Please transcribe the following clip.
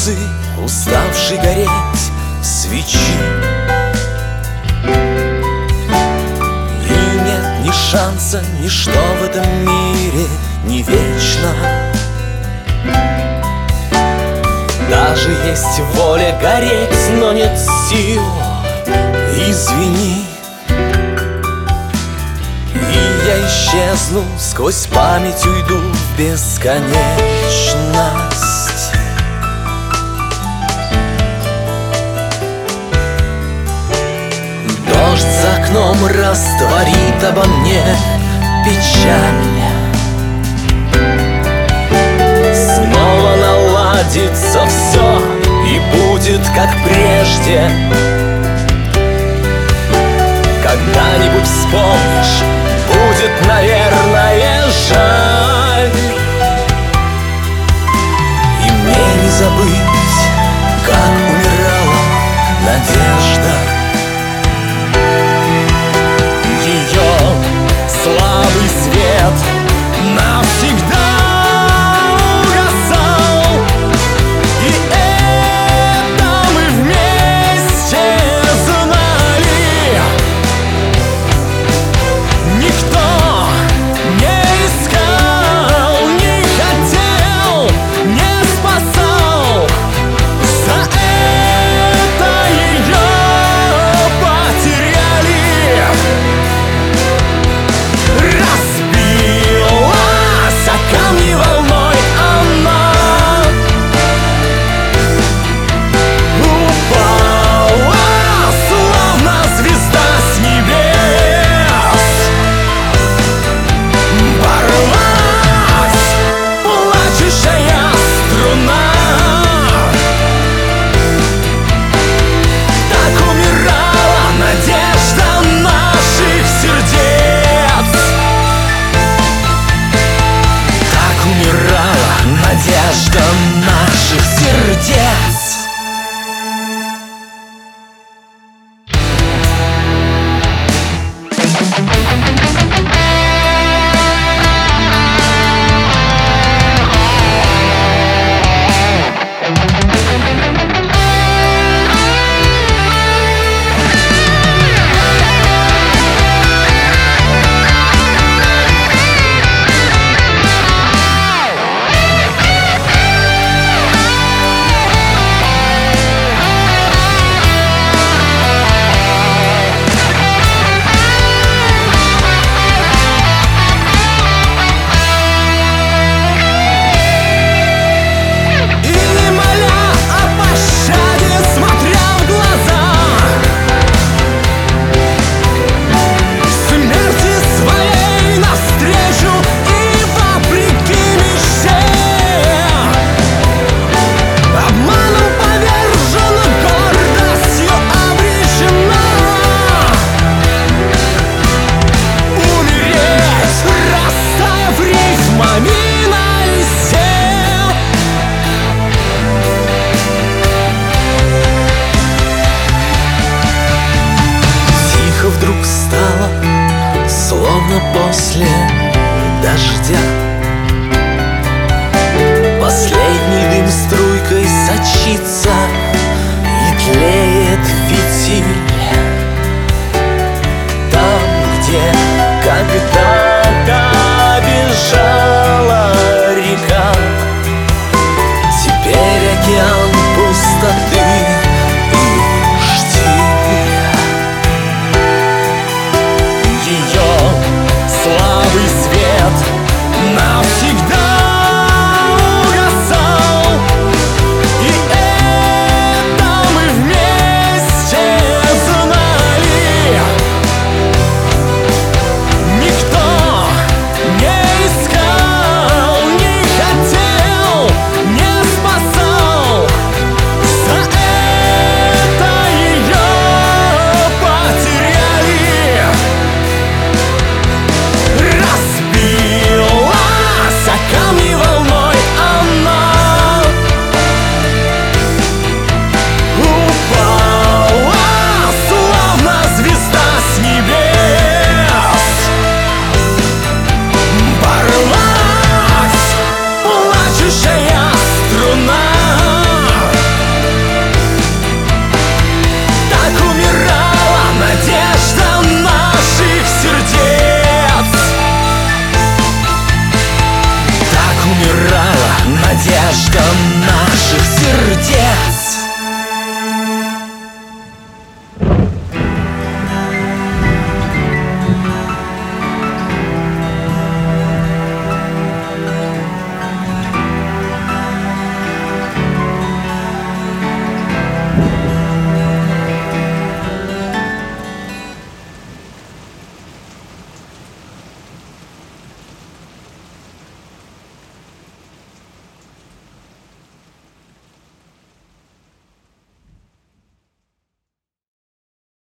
улицы, уставший гореть свечи. И нет ни шанса, ничто в этом мире не вечно. Даже есть воля гореть, но нет сил, извини. И я исчезну, сквозь память уйду в бесконечность. Дождь за окном растворит обо мне печаль. Снова наладится все и будет как прежде. Когда-нибудь вспомнишь, будет, наверное, жаль. И мне не забыть, как умирала надежда. Ее слабый свет навсегда угасал. И это мы вместе знали. Никто не искал, не хотел, не спасал. За это ее потеряли. Разбилась о камни волной она, упала, словно звезда с небес. Порвалась плачущая струна. Так умирала надежда наших сердец. Так умирала надежда наших сердец. Вдруг стало, словно после дождя.